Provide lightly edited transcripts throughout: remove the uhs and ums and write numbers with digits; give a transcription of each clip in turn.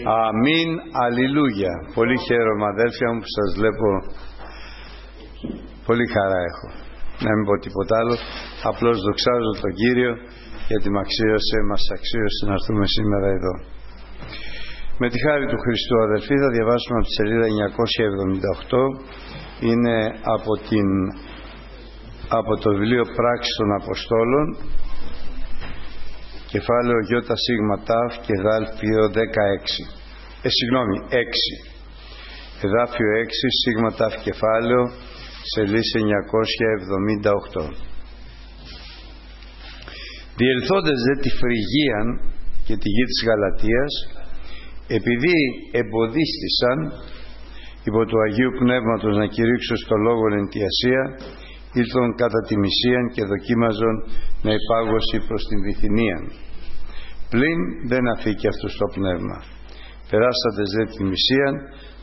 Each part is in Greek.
Αμήν, αλληλούια. Πολύ χαίρομαι αδέλφια μου που σας βλέπω. Πολύ χαρά έχω. Να μην πω τίποτα άλλο. Απλώς δοξάζω τον Κύριο γιατί μας αξίωσε να έρθουμε σήμερα εδώ. Με τη χάρη του Χριστού αδελφοί θα διαβάσουμε από τη σελίδα 978. Είναι από το βιβλίο Πράξεις των Αποστόλων, κεφάλαιο Ι σίγμα τάφ και εδάφιο 16. 6. Εδάφιο 6 σίγμα τάφ κεφάλαιο, σελίδα 978. Διελθόντες δε τη Φρυγίαν και τη γη της Γαλατίας, επειδή εμποδίστησαν υπό του Αγίου Πνεύματος να κηρύξουν στο λόγο εν τη Ασία, ήλθον κατά τη Μυσίαν και δοκίμαζον να υπάγωση προς την Βυθινίαν. Πλην δεν αφήκε αυτούς το πνεύμα. Περάσαντες δε τη Μυσίαν,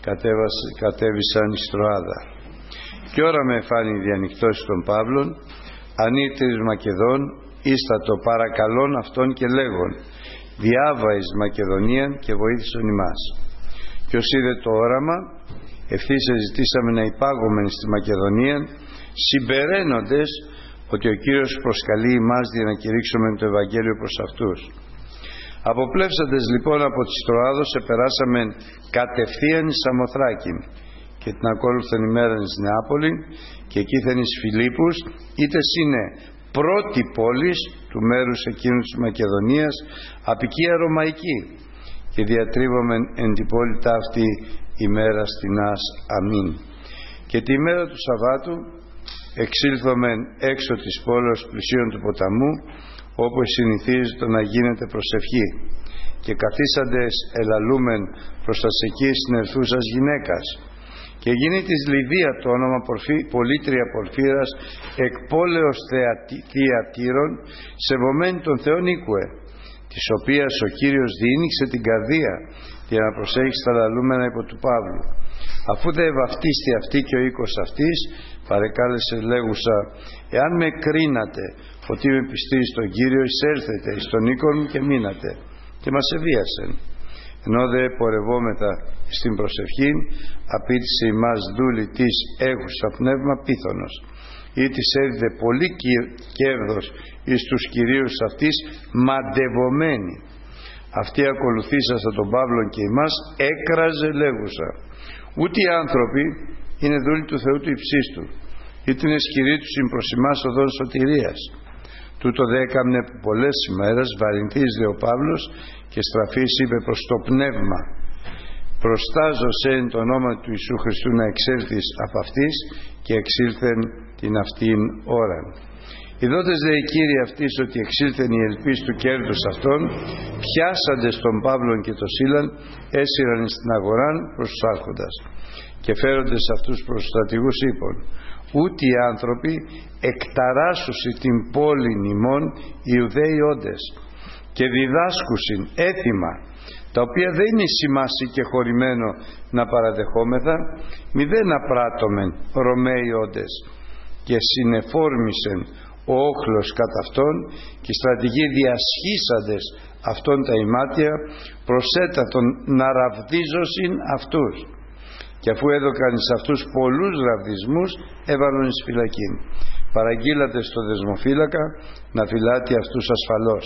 κατέβησαν εις Τροάδα. Και ώρα με εφάνη διανυκτώσει των Παύλων, ανήρτης Μακεδόν, ίστατο παρακαλών αυτών και λέγον, διάβα εις Μακεδονίαν και βοήθησον ημάς. Και ως είδε το όραμα, ευθύς ζητήσαμε να υπάγομεν στη Μακεδονία, συμπεραίνοντες ότι ο Κύριος προσκαλεί εμάς για να κηρύξουμε το Ευαγγέλιο προς αυτούς. Αποπλεύσαντες λοιπόν από τις Τροάδος, επεράσαμε κατευθείαν εις Σαμοθράκην και την ακόλουθεν ημέραν εις Νεάπολη και εκείθεν εις Φιλίππους, ήτες είναι πρώτη πόλης του μέρους εκείνου της Μακεδονίας, απικία Ρωμαϊκή, και διατρίβομεν εν την πόλη ταύτη ημέρα στινάς. Αμήν. Και τη ημέρα του Σαββάτου εξήλθομεν έξω της πόλης πλησίων του ποταμού, όπου συνηθίζεται να γίνεται προσευχή, και καθίσαντες ελαλούμεν προς τας εκεί συνερθούσας γυναίκας. Και γίνει της Λιδία το όνομα πολίτρια Πορφύρας, εκ πόλεως Θειατήρων, σεβομένη των Θεών οίκουε, της οποίας ο Κύριος διήνυξε την καρδία για να προσέχει στα λαλούμενα υπό του Παύλου. Αφού δε βαφτίστη αυτή και ο οίκος αυτής, παρεκάλεσε λέγουσα, εάν με κρίνατε ότι είμαι πιστή στον Κύριο, εισέλθετε εις τον οίκον μου και μείνατε. Και μας εβίασεν. Ενώ δε πορευόμετα στην προσευχή, απήτησε ημάς δούλη της έχουσα πνεύμα πίθωνος, ή της έδιδε πολύ κέρδος εις τους κυρίους αυτής μαντευομένη. Αυτή ακολουθήσαστα τον Παύλον και ημάς έκραζε λέγουσα, ούτε οι άνθρωποι είναι δούλοι του Θεού του υψίστου, είτε είναι σκυρί τους συν προς ημάς οδόν σωτηρίας. Τούτο δε έκαμνε πολλές ημέρες, βαρυνθείς δε ο Παύλος και στραφής είπε προς το πνεύμα, προστάζωσε εν το όνομα του Ιησού Χριστού να εξέλθεις από αυτής, και εξήλθεν την αυτήν ώραν. Ιδότες δε οι κύριοι αυτής ότι εξήλθεν η ελπίς του κέρδους αυτών, πιάσαντες τον Παύλον και τον Σίλαν, έσυραν στην αγοράν προς τους άρχοντας. Και φέροντες αυτούς προς τους στρατηγούς είπων, ούτε οι άνθρωποι εκταράσουσι την πόλη ημών Ιουδαίοι όντες, και διδάσκουσιν έθιμα, τα οποία δεν είναι σημάσει και χωρημένο να παραδεχόμεθα, μηδέν απράττομεν Ρωμαίοι όντες, και συνεφόρμησεν ο όχλος κατά αυτόν, και οι στρατηγοί διασχίσαντες αυτόν τα ημάτια προσέτατον να ραβδίζωσιν αυτούς. Και αφού έδωκαν εις αυτούς πολλούς ραβδισμούς, έβαλον εις φυλακήν. Παραγγείλατε στο δεσμοφύλακα να φυλάτει αυτούς ασφαλώς.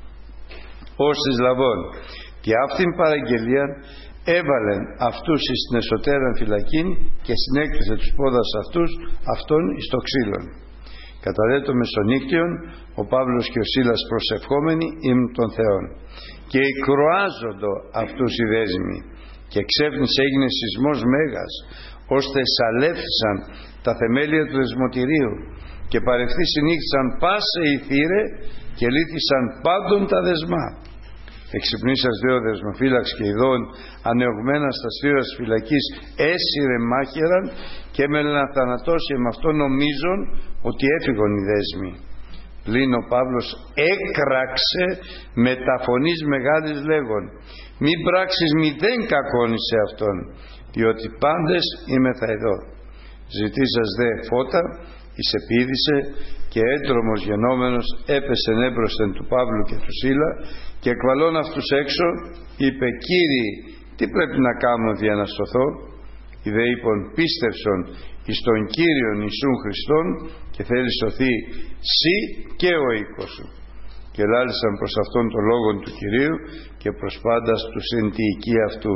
Ως εις λαβών και αυτήν παραγγελία έβαλεν αυτούς εις την εσωτέραν φυλακήν και συνέκτησε τους πόδας αυτών εις το ξύλον. Κατά δε το μεσονύκτιον ο Παύλος και ο Σίλας προσευχόμενοι ήμουν των Θεών, και εκροάζοντο αυτούς οι δέσμοι, και ξέφνης έγινε σεισμός μέγας, ώστε σαλεύθησαν τα θεμέλια του δεσμοτηρίου, και παρευθύ συνήχθησαν πάσε οι θύρε και λύθησαν πάντων τα δεσμά. Εξυπνήσας δε ο δεσμοφύλαξ και ειδών ανεωγμένα στα σφύρα της φυλακής έσυρε μάχαιραν, και έμελε να θανατώσει με αυτό νομίζον ότι έφυγον οι δέσμοι. Πλην ο Παύλος έκραξε με τα φωνής μεγάλης λέγον, μην πράξεις μηδέν κακόν σε αυτόν, διότι πάντες είμεθα εδώ. Ζητήσας δε φώτα, εις επίδησε, και έντρομος γενόμενος έπεσε έμπροσθεν του Παύλου και του Σίλα, και εκβαλών αυτούς έξω είπε, Κύριοι, τι πρέπει να κάνω για να σωθώ? Οι δε είπων πίστευσον εις τον Κύριον Ιησούν Χριστόν και θέλει σωθεί σύ και ο οίκος σου. Και λάλησαν προς αυτόν τον λόγο του Κυρίου και προς πάντας τους εν τη οικία αυτού.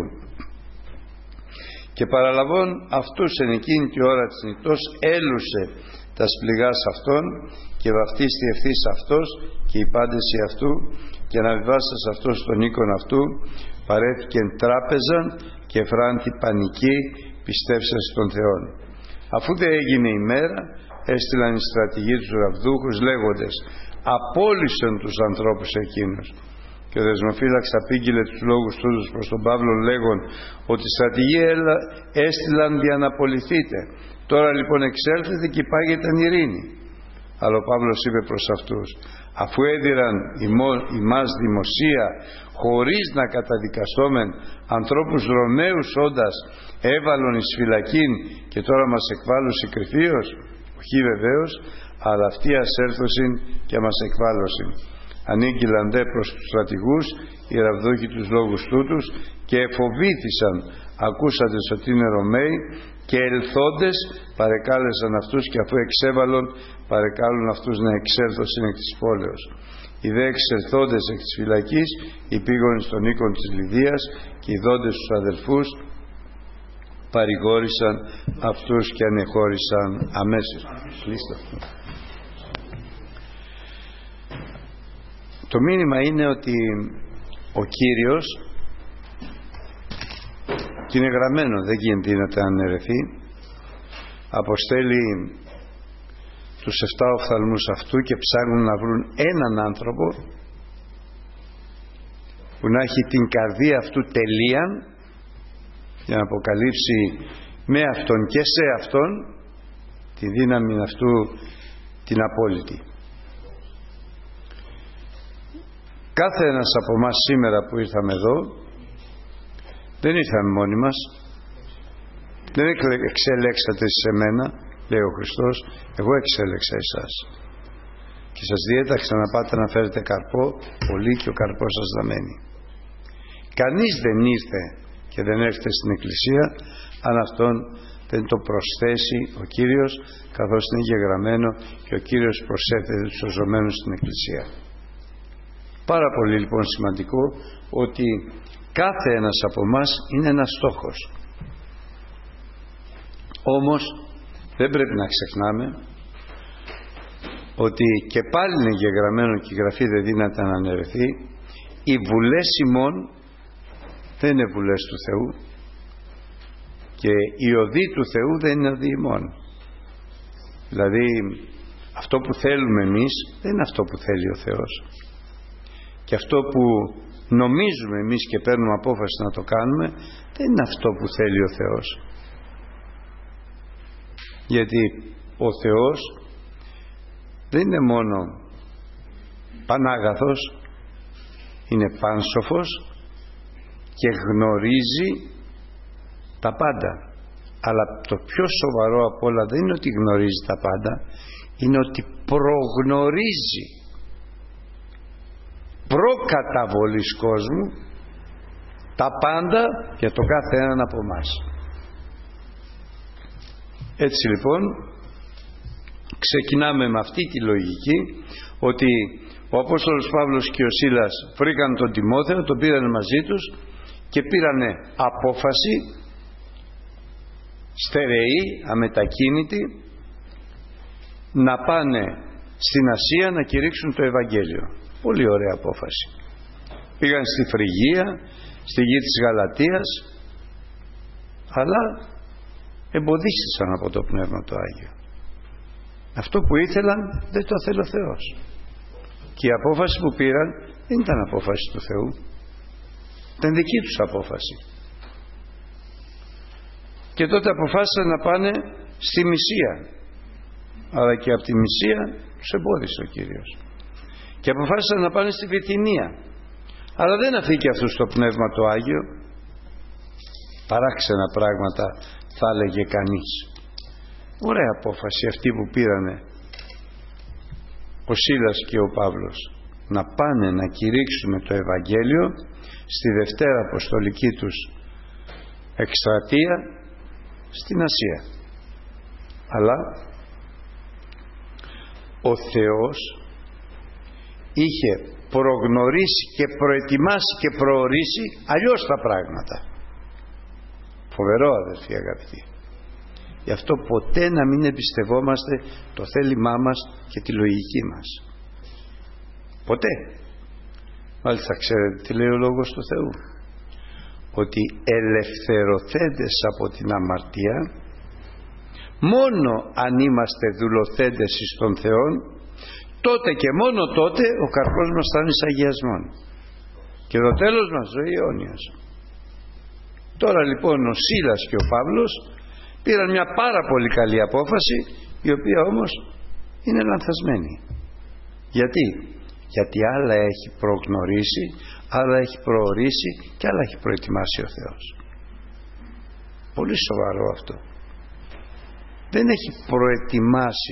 Και παραλαβών αυτούς εν εκείνη τη ώρα της νυχτός έλουσε τα σπληγάς αυτών και βαφτίστη ευθύς αυτός και οι πάντες οι αυτού και αναβιβάσας αυτός στον οίκον αυτού παρέθηκεν τράπεζαν και φράντη πανική πιστεύσας στον Θεόν. Αφού δε έγινε η μέρα, έστειλαν οι στρατηγοί τους ραβδούχους λέγοντες απόλυσαν τους ανθρώπους εκείνους. Και ο δεσμοφύλαξ απήγγειλε τους λόγους τούτους προς τον Παύλο λέγον ότι οι στρατηγοί έστειλαν για να απολυθείτε. Τώρα λοιπόν εξέλθετε και υπάγεται ειρήνη. Αλλά ο Παύλος είπε προς αυτούς, αφού έδιραν ημάς δημοσία χωρίς να καταδικαστόμεν ανθρώπους Ρωμαίους όντας έβαλον εις φυλακήν και τώρα μας εκβάλλουσι κρυφίως? Όχι βεβαίως, αλλά αυτοί ασέρθωσιν και μας εκβάλλωσιν. Ανήγγυλαν δε προς τους στρατηγούς οι ραβδούχοι τους λόγους τούτους και εφοβήθησαν ακούσαντες ότι είναι Ρωμαίοι και ελθόντες παρεκάλεσαν αυτούς και αφού εξέβαλον παρεκάλουν αυτούς να εξέλθωσιν εκ της πόλεως. Οι δε εξελθόντες εκ της φυλακής υπήγον στον οίκον της Λιδίας και ειδώντες τους αδελφούς παρηγόρησαν αυτούς και ανεχώρησαν αμέσως. Το μήνυμα είναι ότι ο Κύριος, και είναι γραμμένο, δεν γίνεται να αναιρεθεί, αποστέλει τους 7 οφθαλμούς αυτού και ψάχνουν να βρουν έναν άνθρωπο που να έχει την καρδία αυτού τελείαν για να αποκαλύψει με αυτόν και σε αυτόν τη δύναμη αυτού την απόλυτη. Κάθε ένας από εμάς σήμερα που ήρθαμε εδώ δεν ήρθαμε μόνοι μας, δεν εξέλεξατε σε μένα, λέει ο Χριστός, εγώ εξέλεξα εσάς και σας διέταξα να πάτε να φέρετε καρπό πολύ και ο καρπός σας να μένει. Κανείς δεν ήρθε και δεν έρχεται στην Εκκλησία αν αυτόν δεν το προσθέσει ο Κύριος, καθώς είναι γεγραμμένο και ο Κύριος προσέφερε τους σωζωμένους στην Εκκλησία. Πάρα πολύ λοιπόν σημαντικό ότι κάθε ένας από εμάς είναι ένας στόχος. Όμως δεν πρέπει να ξεχνάμε ότι και πάλι είναι γεγραμμένο και η Γραφή δεν δύναται να αναιρεθεί, οι βουλές ημών δεν είναι βουλές του Θεού και οι οδοί του Θεού δεν είναι οδοί ημών. Δηλαδή αυτό που θέλουμε εμείς δεν είναι αυτό που θέλει ο Θεός και αυτό που νομίζουμε εμείς και παίρνουμε απόφαση να το κάνουμε δεν είναι αυτό που θέλει ο Θεός, γιατί ο Θεός δεν είναι μόνο πανάγαθος, είναι πάνσοφος και γνωρίζει τα πάντα. Αλλά το πιο σοβαρό απ' όλα δεν είναι ότι γνωρίζει τα πάντα, είναι ότι προγνωρίζει προκαταβολής κόσμου τα πάντα για το κάθε έναν από εμάς. Έτσι λοιπόν ξεκινάμε με αυτή τη λογική ότι ο Απόστολος Παύλος και ο Σίλας βρήκαν τον Τιμόθεο, τον πήραν μαζί τους και πήρανε απόφαση στερεή, αμετακίνητη, να πάνε στην Ασία να κηρύξουν το Ευαγγέλιο. Πολύ ωραία απόφαση. Πήγαν στη Φρυγία, στη γη της Γαλατίας, αλλά εμποδίστησαν από το Πνεύμα το Άγιο. Αυτό που ήθελαν δεν το θέλει ο Θεός. Και η απόφαση που πήραν δεν ήταν απόφαση του Θεού, ήταν δική τους απόφαση. Και τότε αποφάσισαν να πάνε στη Μυσία, αλλά και από τη Μυσία τους εμπόδισε ο Κύριος. Και αποφάσισαν να πάνε στη Βυθινία, αλλά δεν αφήκε αυτούς το Πνεύμα το Άγιο. Παράξενα πράγματα θα έλεγε κανείς. Ωραία απόφαση αυτή που πήρανε ο Σίλας και ο Παύλος, να πάνε να κηρύξουν το Ευαγγέλιο στη Δευτέρα Αποστολική τους εκστρατεία στην Ασία. Αλλά ο Θεός είχε προγνωρίσει και προετοιμάσει και προορίσει αλλιώς τα πράγματα. Φοβερό, αδελφοί αγαπητοί. Γι' αυτό ποτέ να μην εμπιστευόμαστε το θέλημά μας και τη λογική μας. Ποτέ. Μάλιστα ξέρετε τι λέει ο Λόγος του Θεού? Ότι ελευθερωθέντες από την αμαρτία, μόνο αν είμαστε δουλοθέντες εις τον Θεόν, τότε και μόνο τότε ο καρπός μας θα είναι αγιασμόν και το τέλος μας ζωή αιώνιος. Τώρα λοιπόν ο Σίλας και ο Παύλος πήραν μια πάρα πολύ καλή απόφαση, η οποία όμως είναι λανθασμένη. Γιατί άλλα έχει προγνωρίσει, άλλα έχει προορίσει και άλλα έχει προετοιμάσει ο Θεός. Πολύ σοβαρό αυτό. Δεν έχει προετοιμάσει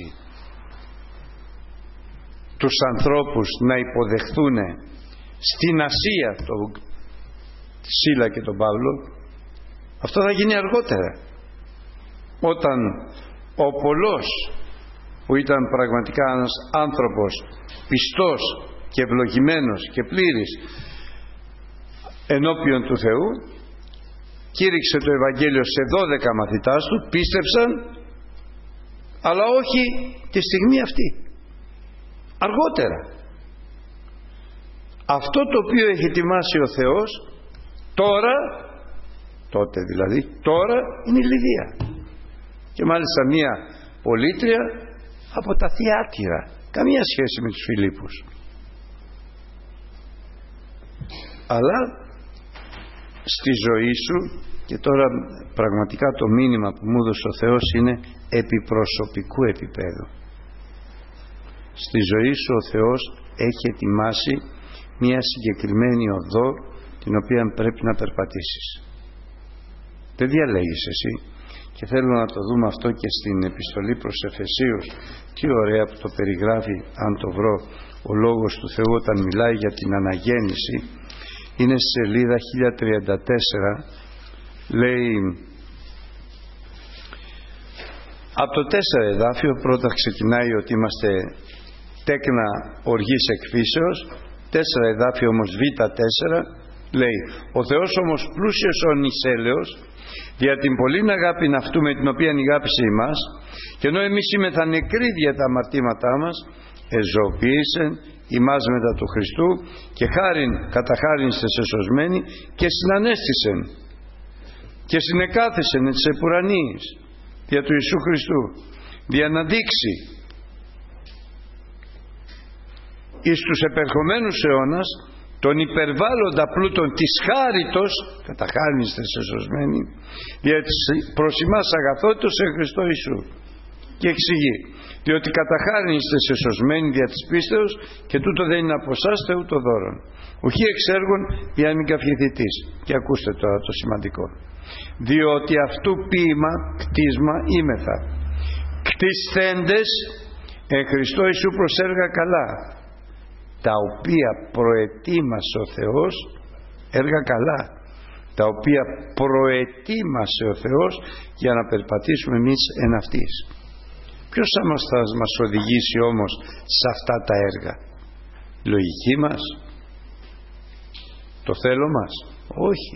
τους ανθρώπους να υποδεχθούν στην Ασία τον Σίλα και τον Παύλο. Αυτό θα γίνει αργότερα, όταν ο Απολλώς, που ήταν πραγματικά ένας άνθρωπος πιστός και ευλογημένος και πλήρης ενώπιον του Θεού, κήρυξε το Ευαγγέλιο σε 12 μαθητάς του, πίστεψαν, αλλά όχι τη στιγμή αυτή, αργότερα. Αυτό το οποίο έχει ετοιμάσει ο Θεός τότε δηλαδή, είναι η Λιδία. Και μάλιστα μία πολίτρια από τα Θιάτυρα, καμία σχέση με τους Φιλίππους. Αλλά στη ζωή σου, και τώρα πραγματικά το μήνυμα που μου έδωσε ο Θεός είναι επιπροσωπικού επίπεδου. Στη ζωή σου ο Θεός έχει ετοιμάσει μία συγκεκριμένη οδό, την οποία πρέπει να περπατήσεις. Δεν διαλέγεις εσύ. Και θέλω να το δούμε αυτό και στην επιστολή προς Εφεσίους. Τι ωραία που το περιγράφει, αν το βρω, ο Λόγος του Θεού όταν μιλάει για την αναγέννηση. Είναι στη σελίδα 1034. Λέει, από το 4 εδάφιο πρώτα ξεκινάει ότι είμαστε τέκνα οργής εκφύσεως. 4 εδάφιο όμως β4 λέει, ο Θεός όμως πλούσιος όνης έλεος, δια την πολλήν αγάπη αυτού με την οποία αγάπησε ημάς, και ενώ εμείς είμεθα νεκροί δια τα αμαρτήματά μας, εζωοποίησεν ημάς μετά του Χριστού, και κατά χάριν στες εσωσμένοι, και συνανέστησεν και συνεκάθισεν τις επουρανίες δια του Ιησού Χριστού, δια να δείξει εις τους επερχομένους αιώνας τον υπερβάλλοντα πλούτον της χάριτος, κατά χάριν στες εσωσμένοι, δια της προς ημάς αγαθότητος εν Χριστώ Ιησού. Και εξηγεί, διότι κατά χάριν στες εσωσμένοι δια της πίστεως, και τούτο δεν είναι από εσάς τε ούτω δώρον, ουχή εξ έργων για μην καυχηθητής. Και ακούστε τώρα το σημαντικό, διότι αυτού ποίημα κτίσμαήμεθα, κτισθέντες εν Χριστώ Ιησού προς έργα καλά, τα οποία προετοίμασε ο Θεός, έργα καλά, τα οποία προετοίμασε ο Θεός για να περπατήσουμε εμείς εν αυτής. Ποιος θα μας οδηγήσει όμως σε αυτά τα έργα? Η λογική μας? Το θέλω μας? Όχι.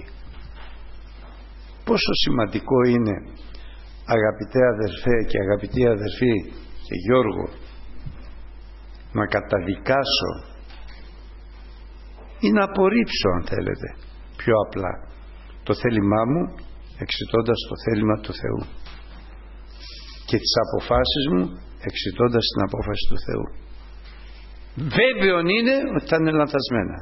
Πόσο σημαντικό είναι, αγαπητέ αδερφέ και αγαπητή αδερφή και Γιώργο, να καταδικάσω ή να απορρίψω, αν θέλετε, πιο απλά, το θέλημά μου εξητώντας το θέλημα του Θεού, και τις αποφάσεις μου εξητώντας την απόφαση του Θεού. Βέβαιον είναι ότι θα είναι λανθασμένα.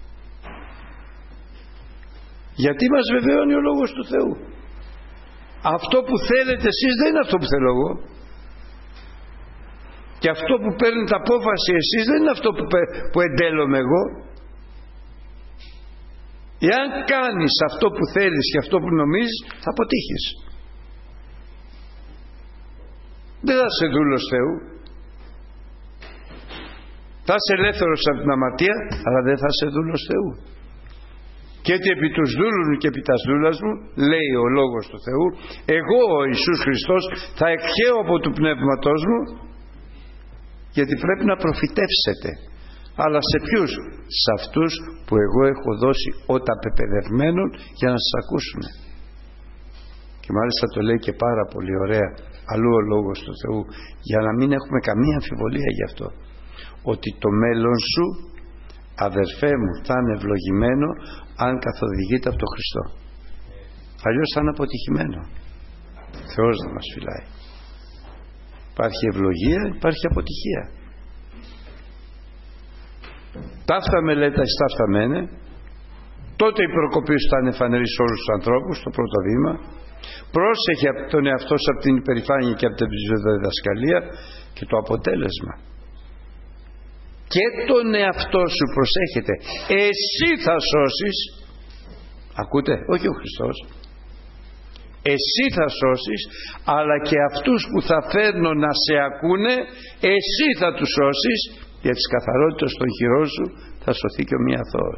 Γιατί μας βεβαιώνει ο Λόγος του Θεού? Αυτό που θέλετε εσείς δεν είναι αυτό που θέλω εγώ, και αυτό που παίρνετε απόφαση εσείς δεν είναι αυτό που εντέλομαι εγώ. Εάν κάνεις αυτό που θέλεις και αυτό που νομίζεις, θα αποτύχεις. Δεν θα είσαι δούλος Θεού. Θα είσαι ελεύθερος από την αμαρτία, αλλά δεν θα είσαι δούλος Θεού. Και ότι επί τους δούλου μου και επί τας δούλας μου, λέει ο Λόγος του Θεού, εγώ ο Ιησούς Χριστός θα εκχέω από του πνεύματός μου, γιατί πρέπει να προφητεύσετε. Αλλά σε ποιους? Σε αυτούς που εγώ έχω δώσει όταν πεπαιδευμένων για να σας ακούσουν. Και μάλιστα το λέει και πάρα πολύ ωραία αλλού ο Λόγος του Θεού, για να μην έχουμε καμία αμφιβολία γι' αυτό, ότι το μέλλον σου, αδερφέ μου, θα είναι ευλογημένο αν καθοδηγείται από τον Χριστό. Αλλιώς θα είναι αποτυχημένο. Θεός να μας φυλάει. Υπάρχει ευλογία, υπάρχει αποτυχία. Ταύτα μελέτα εις ταύτα μένε. Τότε η προκοπή σου θα είναι φανερή σε όλους τους ανθρώπους, το πρώτο βήμα. Πρόσεχε τον εαυτό σου από την υπερηφάνεια και από την ψευδοδιδασκαλία, και το αποτέλεσμα. Και τον εαυτό σου, προσέχετε, εσύ θα σώσεις. Ακούτε, όχι ο Χριστός. Εσύ θα σώσεις, αλλά και αυτούς που θα φέρνω να σε ακούνε, εσύ θα τους σώσεις. Για τις καθαρότητες των χειρών σου θα σωθεί και ο μη αθώος.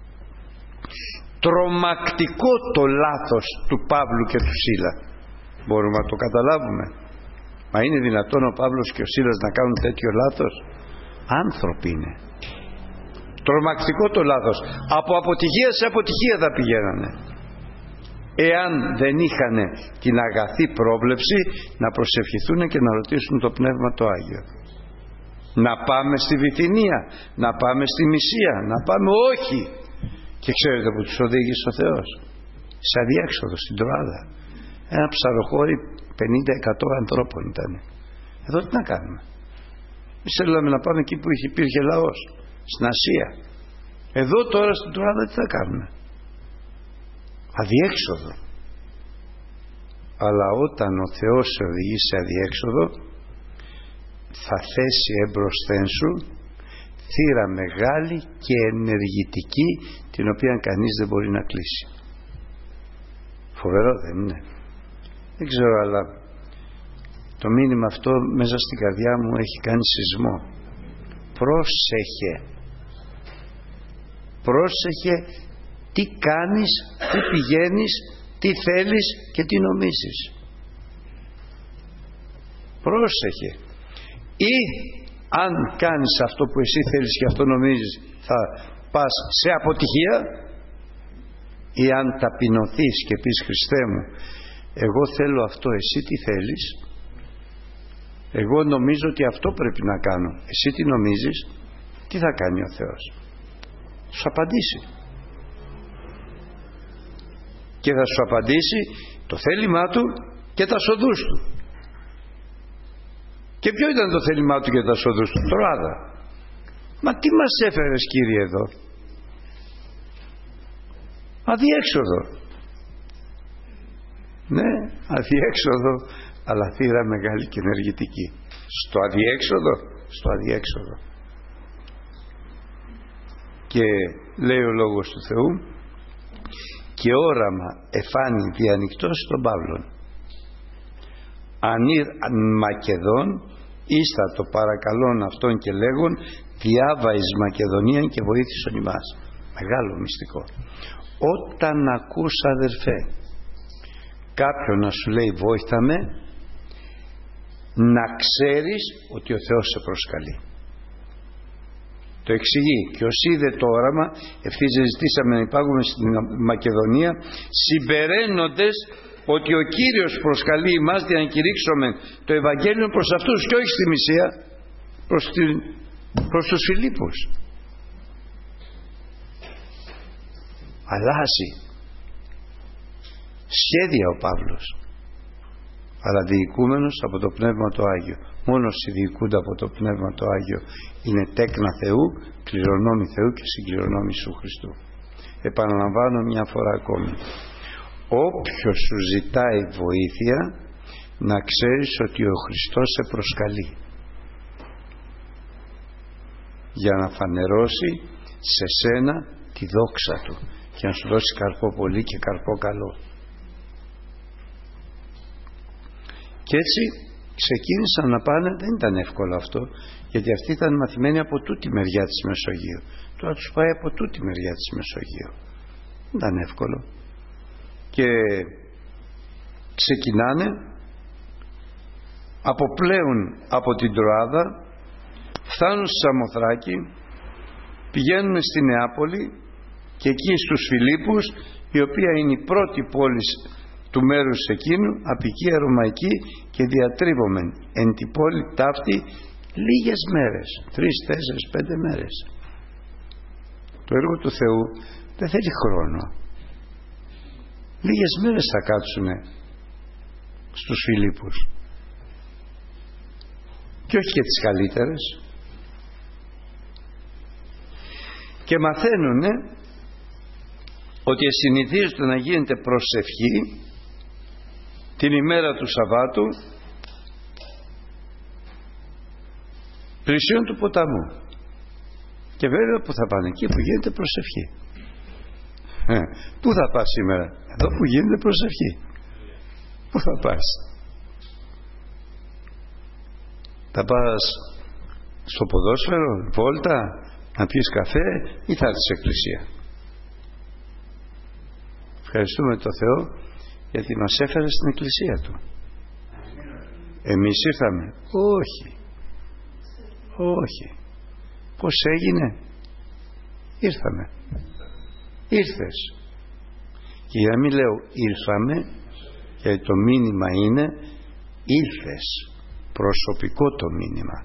Τρομακτικό το λάθος του Παύλου και του Σίλα. Μπορούμε να το καταλάβουμε? Μα είναι δυνατόν ο Παύλος και ο Σίλας να κάνουν τέτοιο λάθος? Άνθρωποι είναι. Τρομακτικό το λάθος. Από αποτυχία σε αποτυχία θα πηγαίνανε, εάν δεν είχαν την αγαθή πρόβλεψη να προσευχηθούν και να ρωτήσουν το Πνεύμα το Άγιο. Να πάμε στη Βυθινία, να πάμε στη Μυσία, να πάμε, όχι. Και ξέρετε που τους οδήγησε ο Θεός? Σε αδιέξοδο, στην Τροάδα. Ένα ψαροχώρι 50-100 ανθρώπων ήταν. Εδώ τι να κάνουμε? Εμείς θέλαμε να πάμε εκεί που υπήρχε λαός, στην Ασία. Εδώ τώρα στην Τροάδα τι θα κάνουμε? Αδιέξοδο. Αλλά όταν ο Θεός σε οδηγεί σε αδιέξοδο, θα θέσει εμπροσθέν σου θύρα μεγάλη και ενεργητική, την οποία κανείς δεν μπορεί να κλείσει. Φοβερό δεν είναι? Δεν ξέρω, αλλά το μήνυμα αυτό μέσα στην καρδιά μου έχει κάνει σεισμό. Πρόσεχε. Πρόσεχε τι κάνεις, τι πηγαίνεις, τι θέλεις και τι νομίζεις. Πρόσεχε. Ή αν κάνεις αυτό που εσύ θέλεις και αυτό νομίζεις, θα πας σε αποτυχία, ή αν ταπεινωθείς και πεις, Χριστέ μου, εγώ θέλω αυτό, εσύ τι θέλεις? Εγώ νομίζω ότι αυτό πρέπει να κάνω, εσύ τι νομίζεις? Τι θα κάνει ο Θεός? Σου απαντήσει. Και θα σου απαντήσει το θέλημά του και τα σοδούς του. Και ποιο ήταν το θέλημά του και τα σοδούς του? Τροάδα. Μα τι μας έφερες, Κύριε, εδώ? Αδιέξοδο. Ναι, αδιέξοδο, αλλά θύρα μεγάλη και ενεργητική. Στο αδιέξοδο, στο αδιέξοδο. Και λέει ο Λόγος του Θεού, και όραμα εφάνει διανυκτός των Παύλων. Ανήρ Μακεδόν, ίστα το παρακαλών αυτών και λέγον, διάβα εις Μακεδονία και βοήθησον ημάς. Μεγάλο μυστικό. Όταν ακούς, αδερφέ, κάποιον να σου λέει βόηθα με, να ξέρεις ότι ο Θεός σε προσκαλεί. Το εξηγεί, και ως είδε το όραμα, ευθύς ζητήσαμε να υπάγουμε στην Μακεδονία, συμπεραίνοντες ότι ο Κύριος προσκαλεί εμάς για να κηρύξουμε το Ευαγγέλιο προς αυτούς και όχι στη Μυσία, προς τους Φιλίππους. Αλλάζει σχέδια ο Παύλος, αλλά διοικούμενος από το Πνεύμα το Άγιο. Μόνο όσοι διοικούνται από το Πνεύμα το Άγιο είναι τέκνα Θεού, κληρονόμοι Θεού και συγκληρονόμοι Ιησού Χριστού. Επαναλαμβάνω μια φορά ακόμη, όποιος σου ζητάει βοήθεια, να ξέρεις ότι ο Χριστός σε προσκαλεί για να φανερώσει σε σένα τη δόξα του και να σου δώσει καρπό πολύ και καρπό καλό. Και έτσι ξεκίνησαν να πάνε. Δεν ήταν εύκολο αυτό, γιατί αυτοί ήταν μαθημένοι από τούτη μεριά της Μεσογείου. Τώρα τους πάει από τούτη μεριά της Μεσογείου. Δεν ήταν εύκολο. Και ξεκινάνε, αποπλέουν από την Τροάδα, φτάνουν στη Σαμοθράκη, πηγαίνουν στη Νεάπολη και εκεί στους Φιλίππους, η οποία είναι η πρώτη πόλη του μέρους εκείνου, απικία ρωμαϊκή και διατρίβομεν εν την πόλη ταύτη λίγες μέρες, 3, 4, 5 μέρες. Το έργο του Θεού δεν θέλει χρόνο. Λίγες μέρες θα κάτσουνε στους Φιλίππους, και όχι και τις καλύτερες, και μαθαίνουνε ότι συνηθίζεται να γίνεται προσευχή την ημέρα του Σαββάτου πλησίον του ποταμού. Και βέβαια που θα πάνε? Εκεί που γίνεται προσευχή. Πού θα πας σήμερα? Εδώ που γίνεται προσευχή. Πού θα πας? Θα πας στο ποδόσφαιρο, βόλτα, να πιεις καφέ, ή θα έρθεις εκκλησία? Ευχαριστούμε τον Θεό γιατί μας έφερε στην εκκλησία Του. Εμείς ήρθαμε? Όχι. Όχι. Πώς έγινε? Ήρθαμε. Ήρθες. Και για να μην λέω ήρθαμε, γιατί το μήνυμα είναι ήλθες. Προσωπικό το μήνυμα.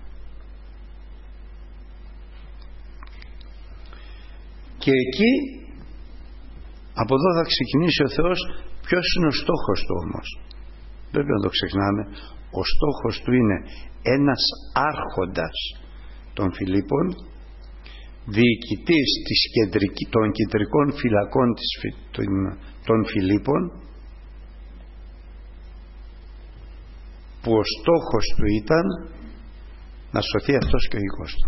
Και εκεί, από εδώ θα ξεκινήσει ο Θεός. Ποιος είναι ο στόχος Του όμως? Πρέπει να το ξεχνάμε. Ο στόχος Του είναι ένας άρχοντας των Φιλίππων, διοικητής των κεντρικών φυλακών των Φιλίππων, που ο στόχος του ήταν να σωθεί αυτός και ο οίκος του.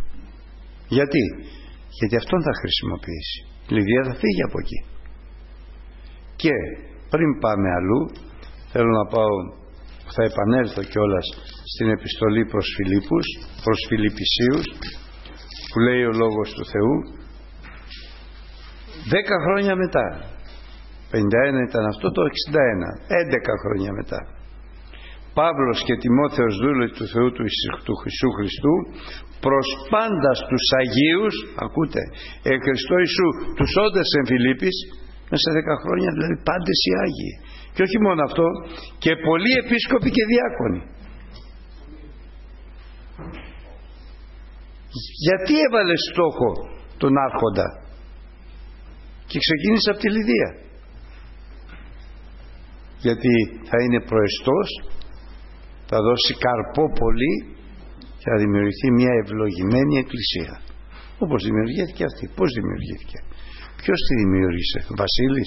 Γιατί αυτόν θα χρησιμοποιήσει. Η Λιδία θα φύγει από εκεί. Και πριν πάμε αλλού, θέλω να πάω, θα επανέλθω κιόλας στην επιστολή προς Φιλίππους, προς Φιλιππισίους, που λέει ο Λόγος του Θεού 10 χρόνια μετά, 51 ήταν αυτό, το 61, 11 χρόνια μετά, Παύλος και Τιμόθεος δούλοι του Θεού του Ιησού Χριστού, προς πάντας τους Αγίους, ακούτε, Χριστό Ιησού, τους όντες εν Φιλίππης, μέσα σε 10 χρόνια, δηλαδή πάντες οι Άγιοι. Και όχι μόνο αυτό, και πολλοί επίσκοποι και διάκονοι. Γιατί έβαλε στόχο τον άρχοντα και ξεκίνησε από τη Λιδία? Γιατί θα είναι προεστός, θα δώσει καρπό πολύ και θα δημιουργηθεί μια ευλογημένη εκκλησία, όπως δημιουργήθηκε αυτή. Πώς δημιουργήθηκε? Ποιος τη δημιούργησε? Βασίλης?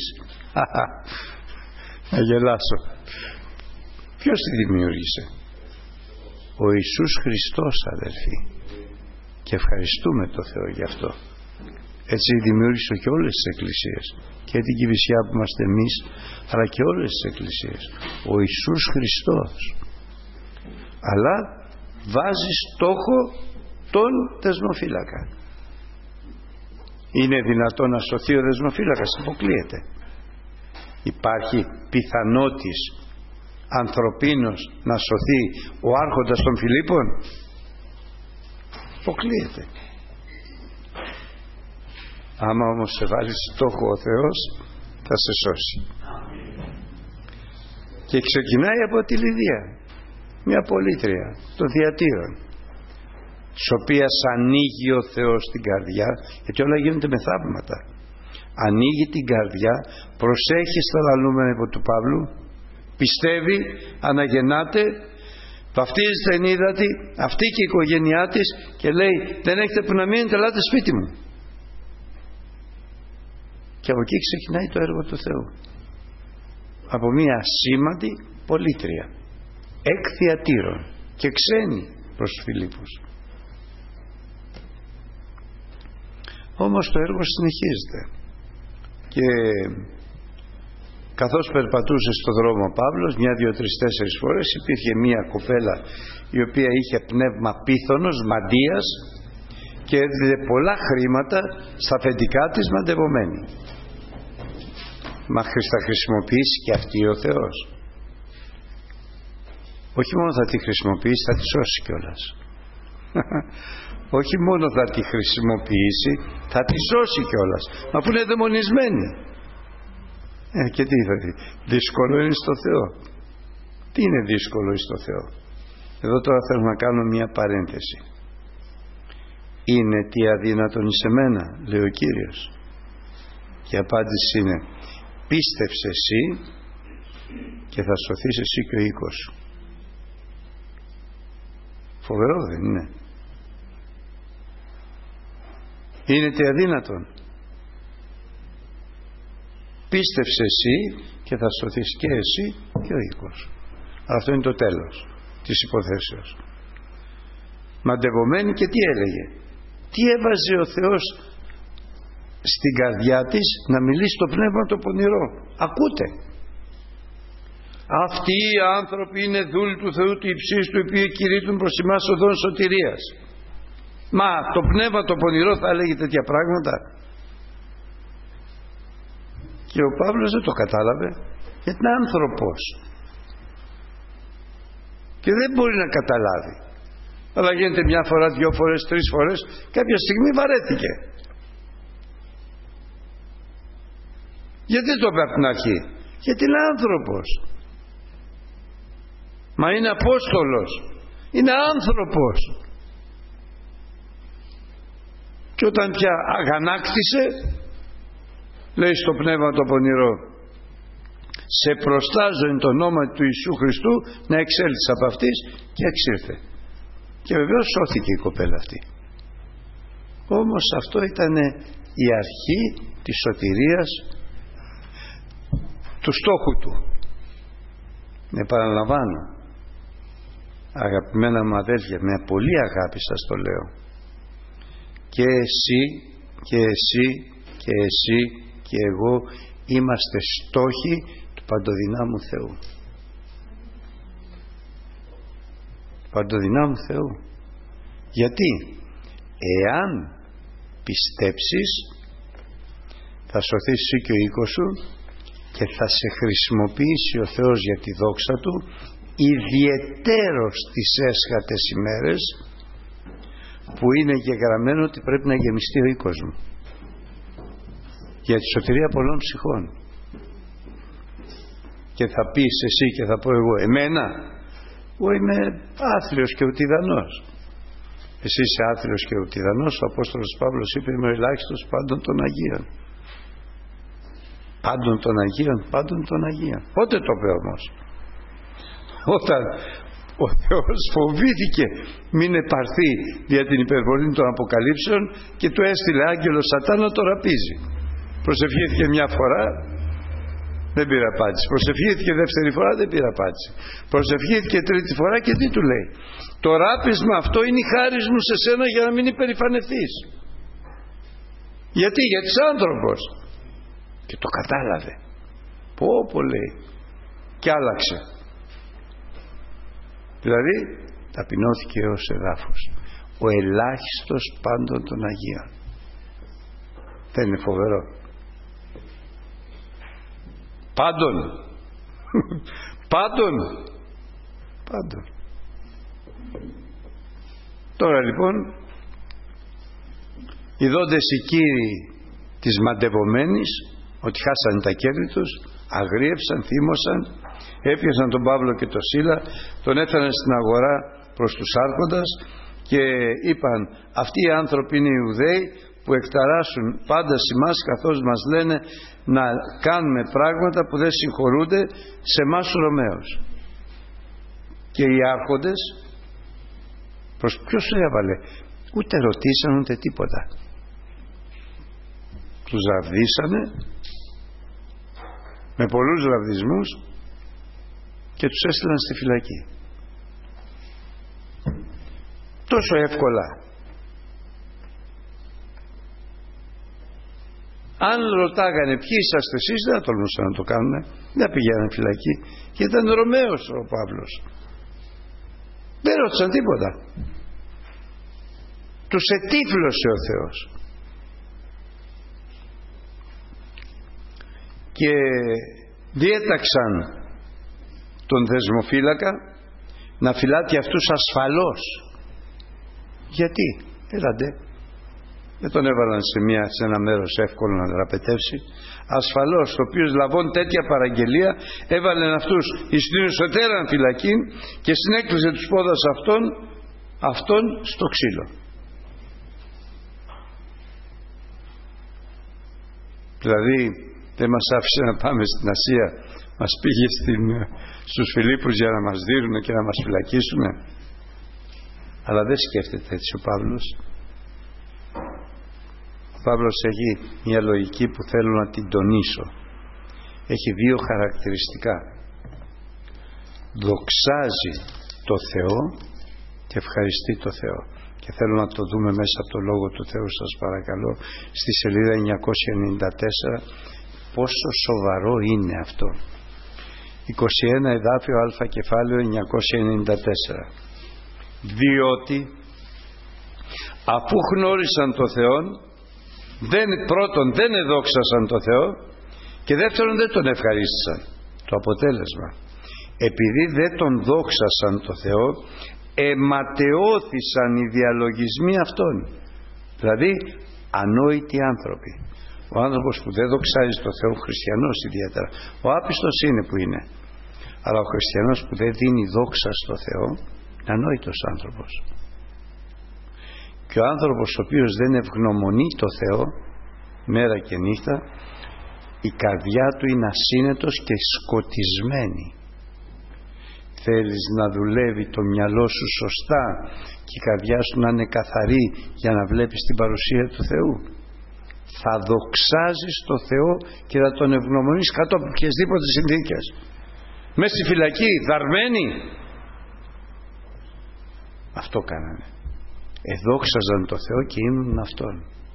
Να γελάσω. Ποιος τη δημιούργησε? Ο Ιησούς Χριστός, αδελφοί. Και ευχαριστούμε το Θεό γι' αυτό. Έτσι δημιούργησε και όλες τις εκκλησίες, και την Κηφισιά που είμαστε εμείς, αλλά και όλες τις εκκλησίες. Ο Ιησούς Χριστός. Αλλά βάζει στόχο τον δεσμοφύλακα. Είναι δυνατόν να σωθεί ο δεσμοφύλακας? Αποκλείεται. Υπάρχει πιθανότης ανθρωπίνος να σωθεί ο άρχοντας των Φιλίππων? Αποκλείεται. Άμα όμως σε βάλει στόχο ο Θεός, θα σε σώσει. Και ξεκινάει από τη Λιδία, μια πολίτρια των Θειατήρων, της οποίας ανοίγει ο Θεός την καρδιά, γιατί όλα γίνονται με θαύματα. Ανοίγει την καρδιά, προσέχει στα λαλούμενα υπό του Παύλου, πιστεύει, αναγεννάται, βαφτίζεται εν ύδατη, αυτή και η οικογένειά της, και λέει, δεν έχετε που να μείνετε, ελάτε σπίτι μου. Και από εκεί ξεκινάει το έργο του Θεού. Από μια ασήμαντη πολίτρια, εκ Θειατήρων και ξένη προς τους Φιλίππους. Όμως το έργο συνεχίζεται. Και καθώς περπατούσε στο δρόμο ο Παύλος, 1, 2, 3, 4 φορές, υπήρχε μια κοπέλα η οποία είχε πνεύμα πίθωνος, μαντίας, και έδινε πολλά χρήματα στα αφεντικά της, μαντευομένη. Μα θα χρησιμοποιήσει και αυτή ο Θεός. Όχι μόνο θα τη χρησιμοποιήσει, θα τη σώσει κιόλας. Όχι μόνο θα τη χρησιμοποιήσει, θα τη σώσει κιόλας. Μα που είναι δαιμονισμένη. Και τι θα δει? Δύσκολο είναι στο Θεό. Τι είναι δύσκολο στο Θεό? Εδώ τώρα θέλω να κάνω μια παρένθεση. Είναι τι αδύνατον σε μένα, λέει ο Κύριος. Και η απάντηση είναι: πίστεψε εσύ και θα σωθείς εσύ και ο οίκος σου. Φοβερό δεν είναι? Είναι τι αδύνατον? Πίστεψε εσύ και θα σωθείς και εσύ και ο οίκος σου. Αυτό είναι το τέλος της υποθέσεως. Μαντευομένη, και τι έλεγε? Τι έβαζε ο Θεός στην καρδιά της? Να μιλήσει στο πνεύμα το πονηρό. Ακούτε? Αυτοί οι άνθρωποι είναι δούλοι του Θεού του υψίστου, οι οποίοι κηρύττουν προς εμάς οδόν σωτηρίας. Μα το πνεύμα το πονηρό θα έλεγε τέτοια πράγματα? Και ο Παύλος δεν το κατάλαβε, γιατί είναι άνθρωπος και δεν μπορεί να καταλάβει. Αλλά γίνεται μια φορά, 2 φορές, 3 φορές, κάποια στιγμή βαρέθηκε. Γιατί το είπε από την αρχή? Γιατί είναι άνθρωπος. Μα είναι Απόστολος, είναι άνθρωπος. Και όταν πια αγανάκτησε, λέει στο πνεύμα το πονηρό: σε προστάζω εν το όνομα του Ιησού Χριστού να εξέλθεις από αυτής, και εξήλθε. Και βεβαίως σώθηκε η κοπέλα αυτή. Όμως αυτό ήταν η αρχή της σωτηρίας, του στόχου του. Επαναλαμβάνω, αγαπημένα μου αδέλφια, με πολύ αγάπη σας το λέω, και εσύ και εσύ και εσύ και εγώ είμαστε στόχοι του παντοδυνάμου Θεού. Παντοδυνάμου Θεού. Γιατί? Εάν πιστέψεις, θα σωθείς εσύ και ο οίκος σου, και θα σε χρησιμοποιήσει ο Θεός για τη δόξα του, ιδιαιτέρως τις έσχατες ημέρες, που είναι και γραμμένο ότι πρέπει να γεμιστεί ο οίκος μου για τη σωτηρία πολλών ψυχών. Και θα πεις εσύ και θα πω εγώ: εμένα? Εγώ είμαι άθλιος και ουτιδανός. Εσύ είσαι άθλιος και ουτιδανός? Ο Απόστολος Παύλος είπε: είμαι ο ελάχιστος πάντων των Αγίων. Πάντων των Αγίων, πάντων των Αγίων. Πότε το είπε όμως? Όταν ο Θεός φοβήθηκε μην επαρθεί δια την υπερβολή των αποκαλύψεων και του έστειλε άγγελο Σατάν να το ραπίζει. Προσευχήθηκε μια φορά, δεν πήρε απάντηση. Προσευχήθηκε δεύτερη φορά, δεν πήρε απάντηση. Προσευχήθηκε τρίτη φορά, και τι του λέει? Το ράπισμα αυτό είναι η χάρις μου σε σένα, για να μην υπερηφανευτείς. Γιατί? Γιατί είσαι άνθρωπος. Και το κατάλαβε. Πω λέει. Και άλλαξε. Δηλαδή ταπεινώθηκε ως εδάφος. Ο ελάχιστος πάντων των Αγίων. Δεν είναι φοβερό? Πάντων. Πάντων. Τώρα λοιπόν, ειδώντες οι κύριοι της μαντευομένης ότι χάσανε τα κέρδη τους, αγρίεψαν, θύμωσαν, έπιασαν τον Παύλο και τον Σίλα, τον έφεραν στην αγορά προς τους άρχοντας και είπαν: αυτοί οι άνθρωποι είναι οι Ιουδαίοι που εκταράσσουν πάντα σε εμάς, καθώς μας λένε να κάνουμε πράγματα που δεν συγχωρούνται σε εμάς τους Ρωμαίους. Και οι άρχοντες, προς ποιος το έβαλε? Ούτε ρωτήσαν ούτε τίποτα. Τους ραβδίσανε με πολλούς ραβδισμούς και τους έστειλαν στη φυλακή. Τόσο εύκολα. Αν ρωτάγανε ποιοι είσαστε εσείς, δεν θα τολμούσαν να το κάνουν. Δεν πηγαίνανε φυλακή. Και ήταν Ρωμαίος ο Παύλος. Δεν ρώτησαν τίποτα. Τους ετύφλωσε ο Θεός. και διέταξαν τον δεσμοφύλακα να φυλάτει αυτούς ασφαλώς. Γιατί? Έλαντε, δεν τον έβαλαν σε ένα μέρος εύκολο να δραπετεύσει. Ασφαλώς, ο οποίος λαβών τέτοια παραγγελία έβαλεν αυτούς εις την εσωτέραν φυλακή και συνέκλεισε τους πόδας αυτών στο ξύλο. Δηλαδή δεν μας άφησε να πάμε στην Ασία, μας πήγε στους Φιλίππους για να μας δίνουν και να μας φυλακίσουν. Αλλά δεν σκέφτεται έτσι ο Παύλος. Ο Παύλος έχει μια λογική που θέλω να την τονίσω. Έχει δύο χαρακτηριστικά. Δοξάζει το Θεό και ευχαριστεί το Θεό. Και θέλω να το δούμε μέσα από το Λόγο του Θεού, σας παρακαλώ, στη σελίδα 994, πόσο σοβαρό είναι αυτό. 21 εδάφιο α κεφάλαιο 994. Διότι αφού γνώρισαν το Θεό, πρώτον δεν εδόξασαν το Θεό και δεύτερον δεν τον ευχαρίστησαν. Το αποτέλεσμα, επειδή δεν τον δόξασαν το Θεό, εματαιώθησαν οι διαλογισμοί αυτών. Δηλαδή ανόητοι άνθρωποι. Ο άνθρωπος που δεν δοξάζει το Θεό, χριστιανός ιδιαίτερα, ο άπιστος είναι που είναι, αλλά ο χριστιανός που δεν δίνει δόξα στο Θεό είναι ανόητος άνθρωπος. Και ο άνθρωπος ο οποίος δεν ευγνωμονεί το Θεό μέρα και νύχτα, η καρδιά του είναι ασύνετος και σκοτισμένη. Θέλεις να δουλεύει το μυαλό σου σωστά και η καρδιά σου να είναι καθαρή για να βλέπεις την παρουσία του Θεού, θα δοξάζεις το Θεό και θα τον ευγνωμονείς κάτω από οποιασδήποτε συνθήκες. Μες στη φυλακή, δαρμένοι, αυτό κάνανε. Εδόξαζαν το Θεό και ήμουν αυτόν.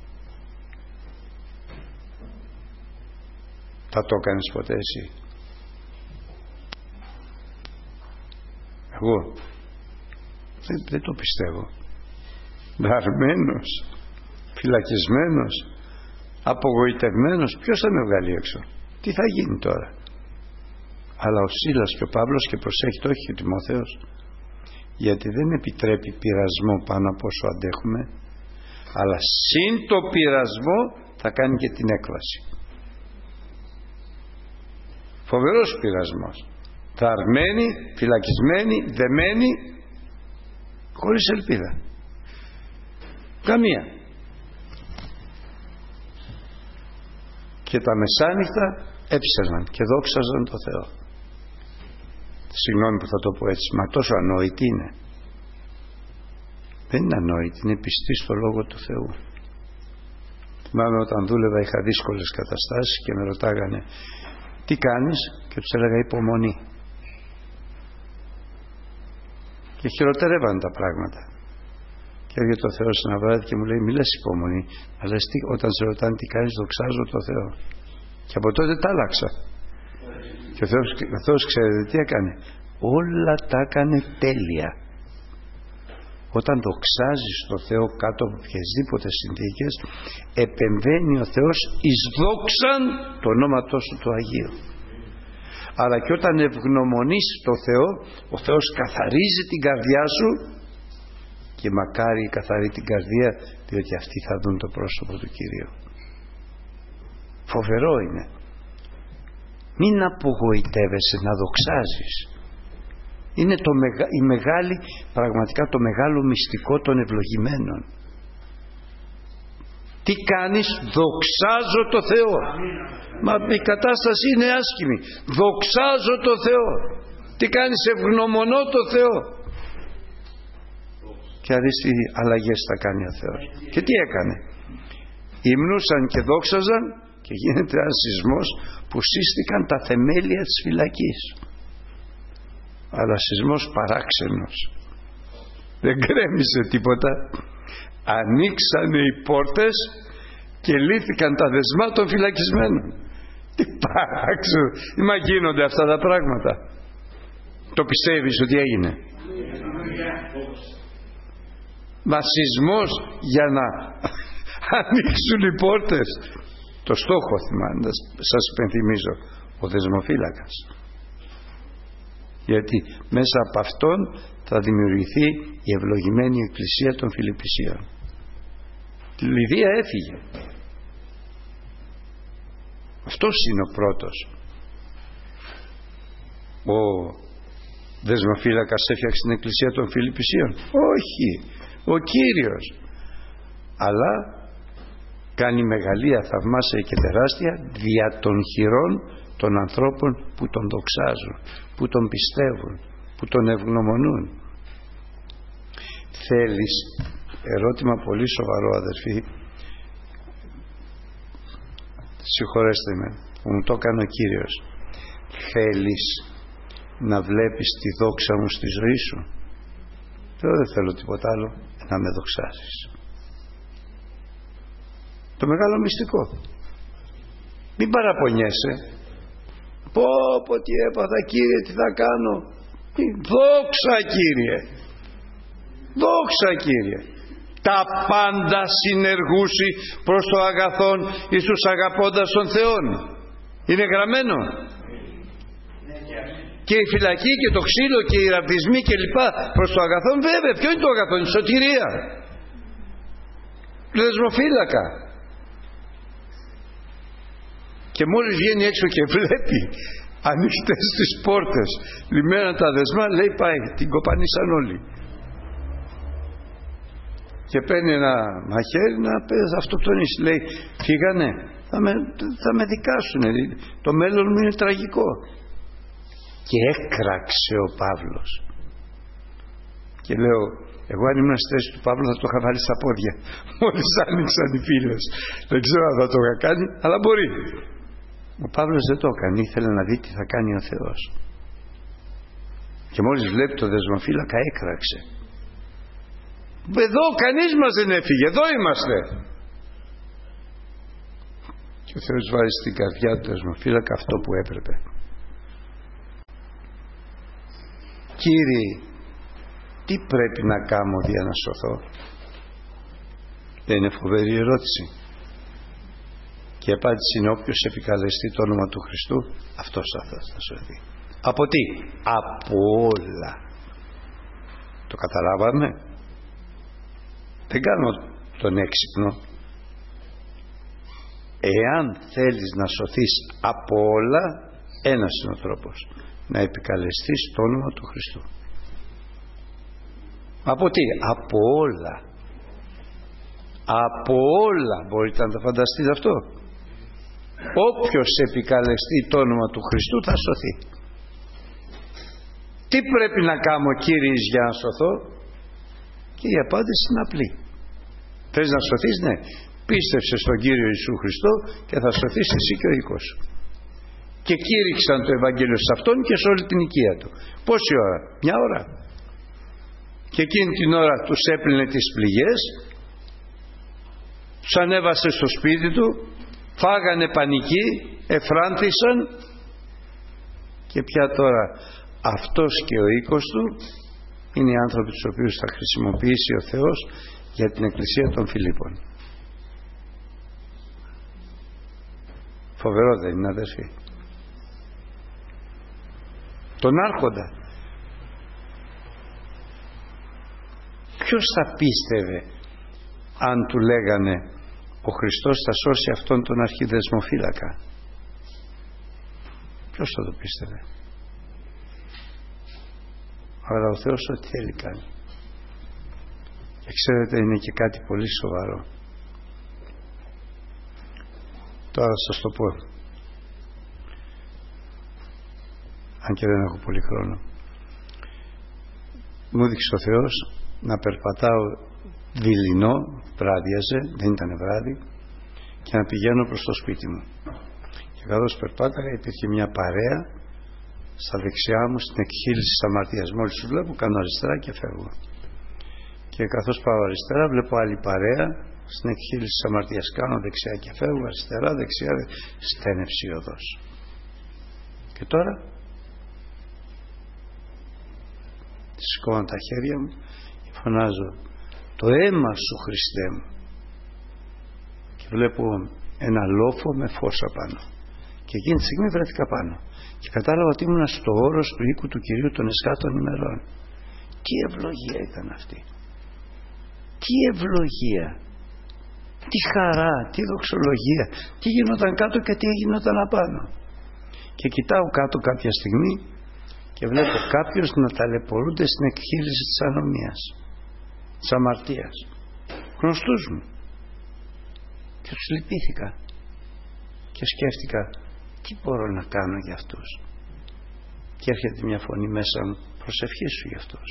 Θα το έκανες ποτέ εσύ? Εγώ δεν το πιστεύω. Δαρμένος, φυλακισμένος, απογοητευμένος, ποιος θα με βγάλει έξω? Τι θα γίνει τώρα? Αλλά ο Σίλας και ο Παύλος, και προσέχετε, όχι και ο Τιμόθεος, γιατί δεν επιτρέπει πειρασμό πάνω από όσο αντέχουμε, αλλά συν το πειρασμό θα κάνει και την έκβαση. Φοβερός πειρασμός. Δαρμένοι, φυλακισμένοι, δεμένοι, χωρίς ελπίδα καμία. Και τα μεσάνυχτα έψερναν και δόξαζαν το Θεό. Συγγνώμη που θα το πω έτσι, μα τόσο ανόητη είναι? Δεν είναι ανόητη, είναι πιστή στο Λόγο του Θεού. Θυμάμαι όταν δούλευα, είχα δύσκολες καταστάσεις και με ρωτάγανε τι κάνεις, και τους έλεγα υπομονή. Και χειροτερεύαν τα πράγματα. Και έρχεται ο Θεός ένα βράδυ και μου λέει, μη λες υπομονή, αλλά όταν σε ρωτάνε τι κάνεις, δοξάζω το Θεό. Και από τότε τα άλλαξα. Και ο Θεός ξέρετε τι έκανε? Όλα τα έκανε τέλεια. Όταν δοξάζεις το Θεό κάτω από οποιασδήποτε συνθήκες, επεμβαίνει ο Θεός εις δόξαν το ονόματό σου το Αγίου. Αλλά και όταν ευγνωμονείς το Θεό, ο Θεός καθαρίζει την καρδιά σου, και μακάρι καθαρεί την καρδία, διότι αυτοί θα δουν το πρόσωπο του Κυρίου. Φοβερό είναι. Μην απογοητεύεσαι, να δοξάζεις. Είναι πραγματικά το μεγάλο μυστικό των ευλογημένων. Τι κάνεις? Δοξάζω το Θεό. Μα η κατάσταση είναι άσχημη. Δοξάζω το Θεό. Τι κάνεις? Ευγνωμονώ το Θεό. Και δεις τι αλλαγές θα κάνει ο Θεός. Και τι έκανε? Υμνούσαν και δόξαζαν και γίνεται ένας σεισμός που σύστηκαν τα θεμέλια της φυλακής. Αλλά σεισμός παράξενος. Δεν γκρέμισε τίποτα. Ανοίξανε οι πόρτες και λύθηκαν τα δεσμά των φυλακισμένων. Τι παράξενο. Μα γίνονται αυτά τα πράγματα? Το πιστεύεις ότι έγινε? Μα σεισμός για να ανοίξουν οι πόρτες. το στόχο, σας υπενθυμίζω, ο δεσμοφύλακας. Γιατί μέσα από αυτόν θα δημιουργηθεί η ευλογημένη εκκλησία των Φιλιππισίων. Η Λιδία έφυγε. Αυτός είναι ο πρώτος. Ο δεσμοφύλακας έφτιαξε την εκκλησία των Φιλιππισίων? Όχι, ο Κύριος. Αλλά κάνει μεγαλεία, θαυμάσια και τεράστια δια των χειρών των ανθρώπων που τον δοξάζουν, που τον πιστεύουν, που τον ευγνωμονούν. Θέλεις, ερώτημα πολύ σοβαρό αδερφοί, συγχωρέστε με που μου το έκανε ο Κύριος, θέλεις να βλέπεις τη δόξα μου στη ζωή σου? Δεν θέλω τίποτα άλλο, να με δοξάσεις. Το μεγάλο μυστικό. Μην παραπονιέσαι. Πω τι έπαθα Κύριε, τι θα κάνω? Δόξα Κύριε, δόξα Κύριε. Τα πάντα συνεργούσι προς το αγαθόν εις τους αγαπώντας των Θεών. Είναι γραμμένο. Και η φυλακή και το ξύλο και οι ραυδισμοί και λοιπά προς το αγαθόν, βέβαια. Ποιο είναι το αγαθόν? Η σωτηρία. Δεσμοφύλακα. Και μόλις βγαίνει έξω και βλέπει ανοιχτές τις πόρτες, λυμμένα τα δεσμά, λέει πάει, την κοπανίσαν όλοι. Και παίρνει ένα μαχαίρι να αυτοκτονήσει. Λέει, φύγανε, θα με δικάσουνε, το μέλλον μου είναι τραγικό. Και έκραξε ο Παύλος. Και λέω, εγώ αν ήμουν στη θέση του Παύλου θα το είχα βάλει στα πόδια μόλις άνοιξαν οι πύλες. Δεν ξέρω αν θα το είχα κάνει, αλλά μπορεί. Ο Παύλος δεν το έκανε, ήθελε να δει τι θα κάνει ο Θεός. Και μόλις βλέπει το δεσμοφύλακα έκραξε. Εδώ κανείς μας δεν έφυγε, εδώ είμαστε. Και ο Θεός βάζει στην καρδιά του δεσμοφύλακα αυτό που έπρεπε. Κύριε, τι πρέπει να κάνω για να σωθώ? Δεν είναι φοβερή ερώτηση? Και η απάντηση είναι, όποιος επικαλεστεί το όνομα του Χριστού, αυτός θα σωθεί. Από τι? Από όλα. Το καταλάβαμε? Δεν κάνω τον έξυπνο. Εάν θέλεις να σωθείς από όλα, ένας είναι ο τρόπος: να επικαλεστείς το όνομα του Χριστού. Από τι? Από όλα. Από όλα. Μπορείτε να το φανταστείτε αυτό? Όποιος επικαλεστεί το όνομα του Χριστού θα σωθεί. Τι πρέπει να κάνω Κύριε για να σωθώ? Και η απάντηση είναι απλή. Θες να σωθείς? Ναι. Πίστεψε στον Κύριο Ιησού Χριστό και θα σωθείς εσύ και ο οίκος σου. Και κήρυξαν το Ευαγγέλιο σε αυτόν και σε όλη την οικία του. Πόση ώρα? Μια ώρα. Και εκείνη την ώρα τους έπλυνε τις πληγές, τους ανέβασε στο σπίτι του, φάγανε πανική, εφράνθησαν, και πια τώρα αυτός και ο οίκος του είναι οι άνθρωποι τους οποίους θα χρησιμοποιήσει ο Θεός για την εκκλησία των Φιλίππων. Φοβερό δεν είναι, αδερφοί? Τον άρχοντα, ποιος θα πίστευε αν του λέγανε ο Χριστός θα σώσει αυτόν τον αρχιδεσμοφύλακα? Ποιος θα το πίστευε? Αλλά ο Θεός ό,τι θέλει κάνει. Και ξέρετε, είναι και κάτι πολύ σοβαρό. Τώρα σας το πω, αν και δεν έχω πολύ χρόνο. Μου έδειξε ο Θεός να περπατάω δειλινό, βράδιαζε, δεν ήταν βράδυ, και να πηγαίνω προς το σπίτι μου. Και καθώς περπάταγα υπήρχε μια παρέα στα δεξιά μου στην εκχύληση της αμαρτίας. Μόλις τους βλέπω κάνω αριστερά και φεύγω. Και καθώς πάω αριστερά βλέπω άλλη παρέα στην εκχύληση της αμαρτίας. Κάνω δεξιά και φεύγω, αριστερά, δεξιά, στένευση οδός. Και τώρα σηκώνω τα χέρια μου και φωνάζω το αίμα σου Χριστέ μου, και βλέπω ένα λόφο με φως απάνω. Και εκείνη τη στιγμή βρέθηκα πάνω και κατάλαβα ότι ήμουν στο όρος του οίκου του Κυρίου των εσχάτων ημερών. Τι ευλογία ήταν αυτή! Τι ευλογία! Τι χαρά! Τι δοξολογία! Τι γινόταν κάτω και τι γινόταν απάνω. Και κοιτάω κάτω κάποια στιγμή και βλέπω κάποιους να ταλαιπωρούνται στην εκχείρηση της ανομίας, της αμαρτίας, γνωστούς μου, και τους λυπήθηκα και σκέφτηκα τι μπορώ να κάνω για αυτούς. Και έρχεται μια φωνή μέσα μου, προσευχήσου για αυτούς.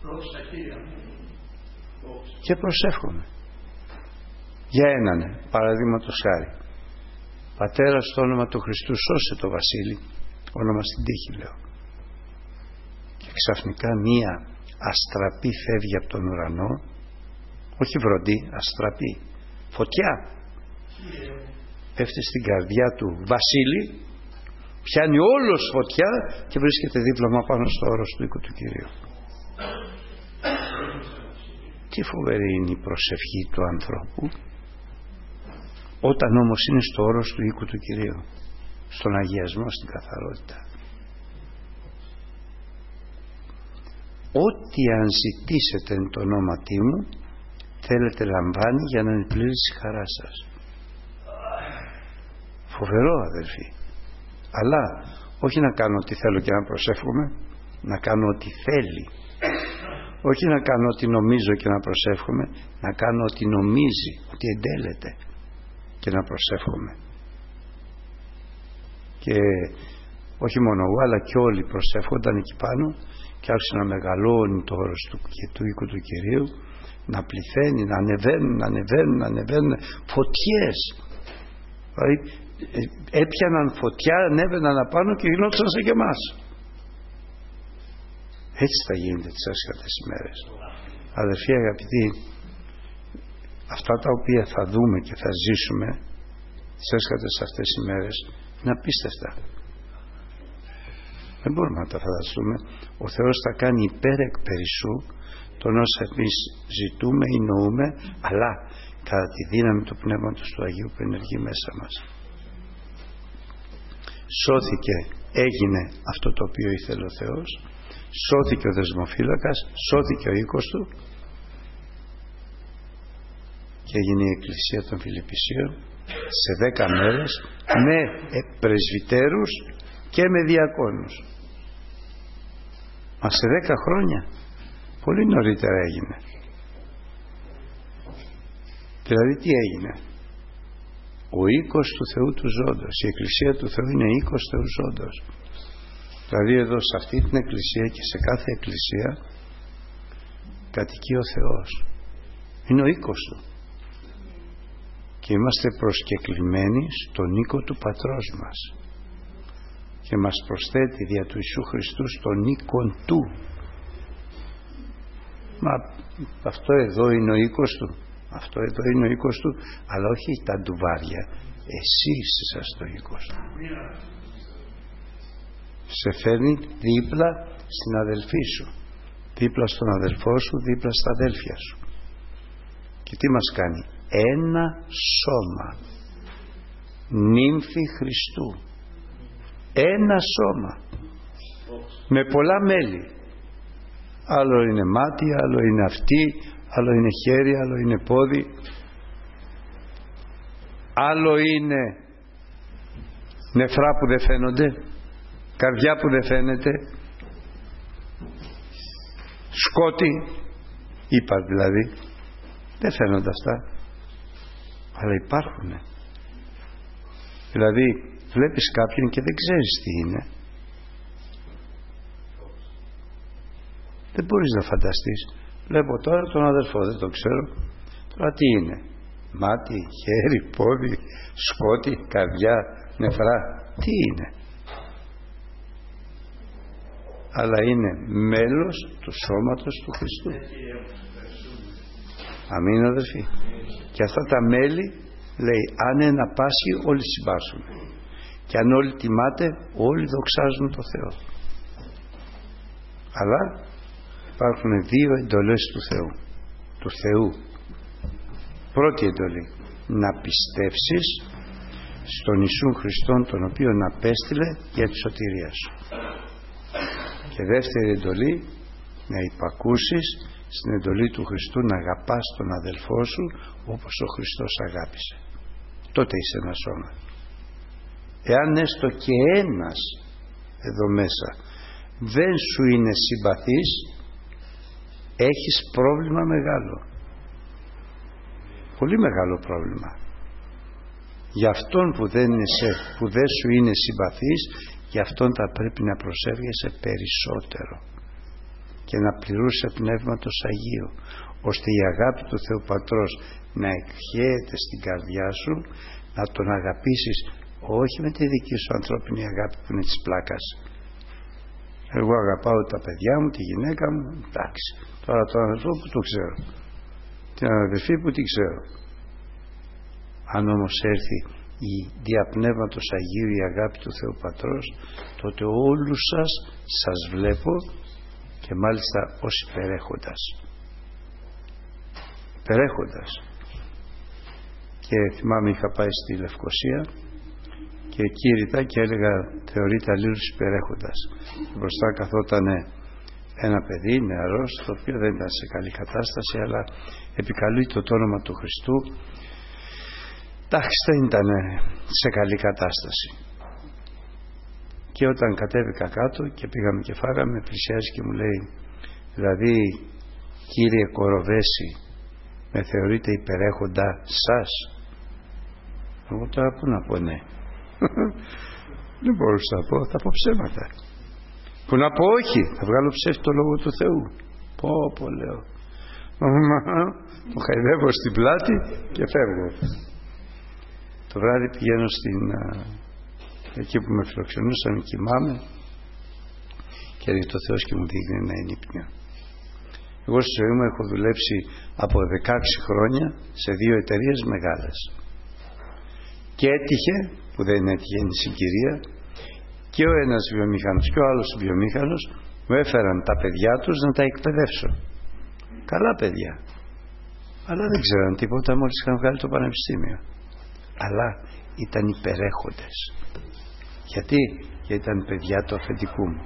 Και προσεύχομαι για έναν, παραδείγματος χάρη. Πατέρα, στο όνομα του Χριστού σώσε το Βασίλη, όνομα στην τύχη λέω. Και ξαφνικά μία αστραπή φεύγει από τον ουρανό, όχι βροντή, αστραπή, φωτιά, πέφτει στην καρδιά του Βασίλη, πιάνει όλος φωτιά και βρίσκεται δίπλωμα πάνω στο όρος του οίκου του Κυρίου. Τι φοβερή είναι η προσευχή του ανθρώπου, όταν όμως είναι στο όρος του οίκου του Κυρίου, στον αγιασμό, στην καθαρότητα. Ό,τι αν ζητήσετε εν το ονόματί μου, θέλετε λαμβάνει για να είναι πλήρης η χαρά σας. Φοβερό, αδελφοί. Αλλά όχι να κάνω ό,τι θέλω και να προσεύχομαι, να κάνω ό,τι θέλει. Όχι να κάνω ό,τι νομίζω και να προσεύχομαι, να κάνω ό,τι νομίζει, ότι εντέλεται και να προσεύχομαι. Και όχι μόνο εγώ, αλλά και όλοι προσεύχονταν εκεί πάνω και άρχισε να μεγαλώνει το όρος του οίκου του Κυρίου, να πληθαίνει, να ανεβαίνουν φωτιές. Δηλαδή έπιαναν φωτιά, ανέβαιναν απάνω και γινόντουσαν σαν και εμάς. Έτσι θα γίνεται τις έσχατες ημέρες. Αδελφοί αγαπητοί, αυτά τα οποία θα δούμε και θα ζήσουμε τις έσχατες αυτές τις ημέρες είναι απίστευτα. Δεν μπορούμε να τα φανταστούμε. Ο Θεός θα κάνει υπέρεκ περισσού τον όσα εμείς ζητούμε ή νοούμε, αλλά κατά τη δύναμη του Πνεύματος του Αγίου που ενεργεί μέσα μας. Σώθηκε, έγινε αυτό το οποίο ήθελε ο Θεός, σώθηκε ο δεσμοφύλακας, σώθηκε ο οίκος του και έγινε η Εκκλησία των Φιλιππισίων σε 10 μέρες με πρεσβυτέρους και με διακόνους. Μα σε 10 χρόνια, πολύ νωρίτερα έγινε. Δηλαδή τι έγινε? Ο οίκος του Θεού του ζώντος, η Εκκλησία του Θεού είναι οίκος Θεού ζώντος. Δηλαδή εδώ σε αυτή την εκκλησία και σε κάθε εκκλησία κατοικεί ο Θεός. Είναι ο οίκος του. Και είμαστε προσκεκλημένοι στον οίκο του Πατρός μας. Και μας προσθέτει δια του Ιησού Χριστού στον οίκον του. Μα αυτό εδώ είναι ο οίκος του. Αυτό εδώ είναι ο οίκος του, αλλά όχι τα ντουβάρια. Εσύ είσαι στο οίκος του. Σε φέρνει δίπλα στην αδελφή σου, δίπλα στον αδελφό σου, δίπλα στα αδέλφια σου. Και τι μας κάνει? Ένα σώμα, νύμφη Χριστού. Ένα σώμα με πολλά μέλη. Άλλο είναι μάτι, άλλο είναι αυτί, άλλο είναι χέρι, άλλο είναι πόδι, άλλο είναι νεφρά που δεν φαίνονται, καρδιά που δεν φαίνεται, σκότη, είπα δηλαδή, δεν φαίνονται αυτά, αλλά υπάρχουν. Δηλαδή βλέπεις κάποιον και δεν ξέρεις τι είναι. Δεν μπορείς να φανταστείς. Βλέπω τώρα τον αδελφό, δεν το ξέρω. Τώρα τι είναι? Μάτι, χέρι, πόδι, σκότη, καρδιά, νεφρά. Τι είναι? Αλλά είναι μέλος του σώματος του Χριστού. Αμήν, αδελφοί. Και αυτά τα μέλη, λέει, αν ένα πάσχει όλοι συμπάσχουν. Και αν όλοι τιμάτε, όλοι δοξάζουν το Θεό. Αλλά υπάρχουν 2 εντολές του Θεού. Πρώτη εντολή, να πιστεύσεις στον Ιησούν Χριστόν, τον οποίον απέστειλε για τη σωτηρία σου. Και δεύτερη εντολή, να υπακούσεις στην εντολή του Χριστού, να αγαπάς τον αδελφό σου όπως ο Χριστός αγάπησε. Τότε είσαι ένα σώμα. Εάν έστω και ένας εδώ μέσα δεν σου είναι συμπαθής, έχεις πρόβλημα μεγάλο, πολύ μεγάλο πρόβλημα. Για αυτόν που δεν σου είναι συμπαθής, για αυτόν θα πρέπει να προσεύγεσαι περισσότερο και να πληρούσε Πνεύματος Αγίου, ώστε η αγάπη του Θεού Πατρός να εκχέεται στην καρδιά σου, να τον αγαπήσεις όχι με τη δική σου ανθρώπινη αγάπη που είναι της πλάκας. Εγώ αγαπάω τα παιδιά μου, τη γυναίκα μου, εντάξει. Τώρα τον αδελφό που το ξέρω, την αδελφή που την ξέρω. Αν όμως έρθει η διαπνεύματος Αγίου, η αγάπη του Θεού Πατρός, τότε όλους σας βλέπω, και μάλιστα ως υπερέχοντας. Και θυμάμαι, είχα πάει στη Λευκοσία και εκεί ρητά και έλεγα, θεωρείται αλλήλους υπερέχοντας. Μπροστά καθόταν ένα παιδί νεαρός, το οποίο δεν ήταν σε καλή κατάσταση, αλλά επικαλεί το όνομα του Χριστού. Εντάξει, δεν ήταν σε καλή κατάσταση. Και όταν κατέβηκα κάτω και πήγαμε και φάγαμε, πλησιάζει και μου λέει, δηλαδή κύριε Κοροβέση, με θεωρείτε υπερέχοντα σας? Εγώ τώρα πού να πω ναι? Δεν μπορούσα να πω, θα πω ψέματα. Που να πω όχι, θα βγάλω ψεύτικο λόγο του Θεού. Πω λέω, μου χαϊδεύω στην πλάτη και φεύγω. Το βράδυ πηγαίνω εκεί που με φιλοξενούσαν, κοιμάμαι και έρχεται ο Θεός και μου δείχνει ένα ενύπνιο. Εγώ στη ζωή μου έχω δουλέψει από 16 χρόνια σε 2 εταιρείες μεγάλες. Και έτυχε, που δεν έτυχε είναι συγκυρία, και ο ένας βιομήχανος και ο άλλος βιομήχανος μου έφεραν τα παιδιά τους να τα εκπαιδεύσω. Καλά παιδιά, αλλά δεν ξέραν τίποτα μόλις είχαν βγάλει το πανεπιστήμιο. Αλλά ήταν υπερέχοντες. Γιατί ήταν παιδιά του αφεντικού μου.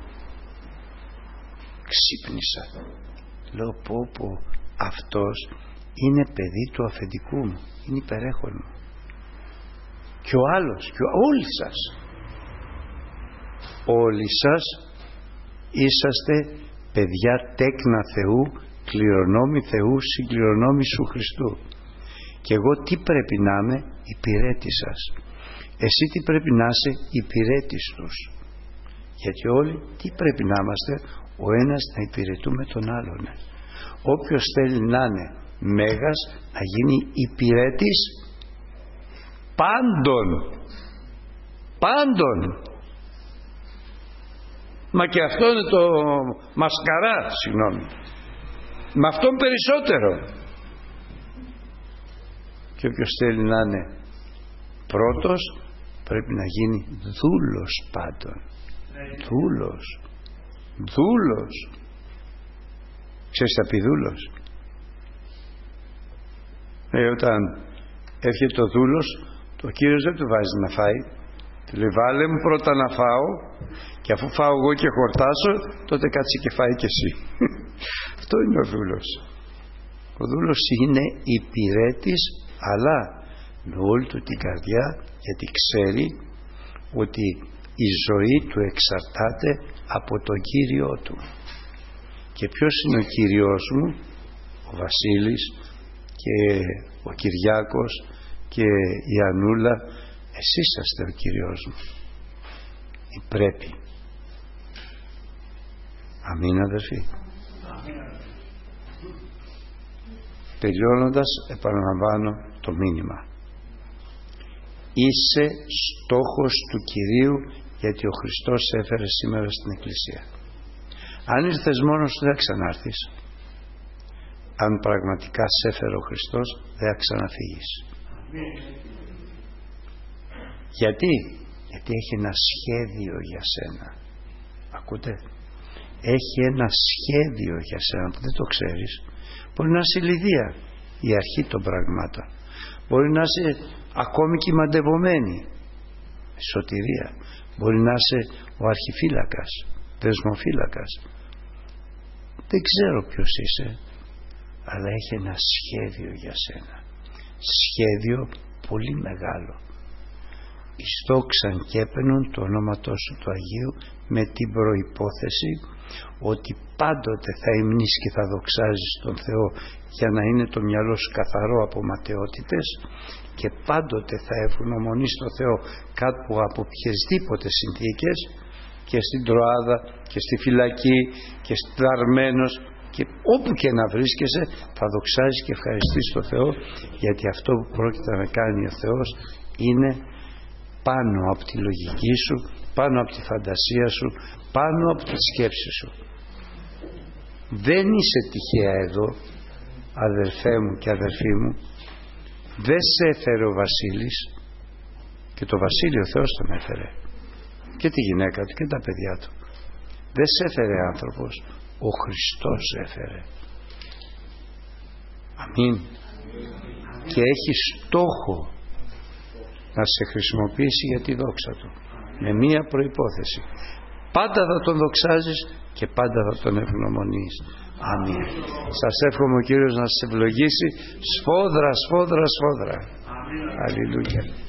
Ξύπνησα, λέω πω αυτός είναι παιδί του αφεντικού μου, είναι υπερέχον μου. Και ο άλλος, και όλοι σας είσαστε παιδιά τέκνα Θεού, κληρονόμοι Θεού, συγκληρονόμοι σου Χριστού. Και εγώ τι πρέπει να είμαι? Υπηρέτης σας. Εσύ τι πρέπει να είσαι? Υπηρέτης τους. Γιατί όλοι τι πρέπει να είμαστε? Ο ένας να υπηρετούμε τον άλλον. Όποιος θέλει να είναι μέγας, να γίνει υπηρέτης πάντων. Μα και αυτό είναι το μασκαρά, συγγνώμη. Με αυτόν περισσότερο. Και όποιος θέλει να είναι πρώτος, πρέπει να γίνει δούλος πάντων. Δούλος. Ξέρεις τι θα πει δούλος? Όταν έρχεται ο δούλος, το Κύριος δεν του βάζει να φάει. Του λέει, βάλε μου πρώτα να φάω, και αφού φάω εγώ και χορτάσω, τότε κάτσε και φάει και εσύ. Αυτό είναι ο δούλος. Ο δούλος είναι υπηρέτης, αλλά με όλη του την καρδιά, γιατί ξέρει ότι η ζωή του εξαρτάται από τον Κύριό του. Και ποιος είναι ο Κύριός μου? Ο Βασίλης και ο Κυριάκος και η Ανούλα. Εσείς είσαστε ο Κύριος μου. Ή πρέπει. Αμήν αδερφοί. Τελειώνοντας, επαναλαμβάνω το μήνυμα. Είσαι στόχος του Κυρίου, γιατί ο Χριστός σε έφερε σήμερα στην Εκκλησία. Αν ήρθες μόνος σου, δεν θα ξανάρθεις. Αν πραγματικά σε έφερε ο Χριστός, δεν θα ξαναφύγεις. Γιατί έχει ένα σχέδιο για σένα. Ακούτε? Έχει ένα σχέδιο για σένα που δεν το ξέρεις. Μπορεί να είσαι Λιδία, η αρχή των πραγμάτων. Μπορεί να είσαι ακόμη και μαντευωμένη. σωτηρία. Μπορεί να είσαι ο αρχιφύλακας, δεσμοφύλακας. Δεν ξέρω ποιος είσαι, αλλά έχει ένα σχέδιο για σένα. Σχέδιο πολύ μεγάλο. Εις δόξαν και έπαινον το όνοματό σου του Αγίου, με την προϋπόθεση ότι πάντοτε θα υμνείς και θα δοξάζεις τον Θεό, για να είναι το μυαλό σου καθαρό από ματαιότητες, και πάντοτε θα ευγνωμονείς τον Θεό κάτω από οποιασδήποτε συνθήκες, και στην Τροάδα και στη φυλακή και στραρμένος και όπου και να βρίσκεσαι, θα δοξάζεις και ευχαριστείς τον Θεό, γιατί αυτό που πρόκειται να κάνει ο Θεός είναι πάνω από τη λογική σου, πάνω από τη φαντασία σου, πάνω από τη σκέψη σου. Δεν είσαι τυχαία εδώ, αδερφέ μου και αδερφή μου. Δεν σε έφερε ο Βασίλης, και το Βασίλειο ο Θεός τον έφερε, και τη γυναίκα του και τα παιδιά του. Δεν σε έφερε άνθρωπος, ο Χριστός έφερε. Αμήν. Και έχει στόχο να σε χρησιμοποιήσει για τη δόξα του, με μία προϋπόθεση: πάντα θα τον δοξάζεις και πάντα θα τον ευγνωμονείς. Αμήν. Σας εύχομαι ο Κύριος να σας ευλογήσει σφόδρα, σφόδρα, σφόδρα. Αλληλούια.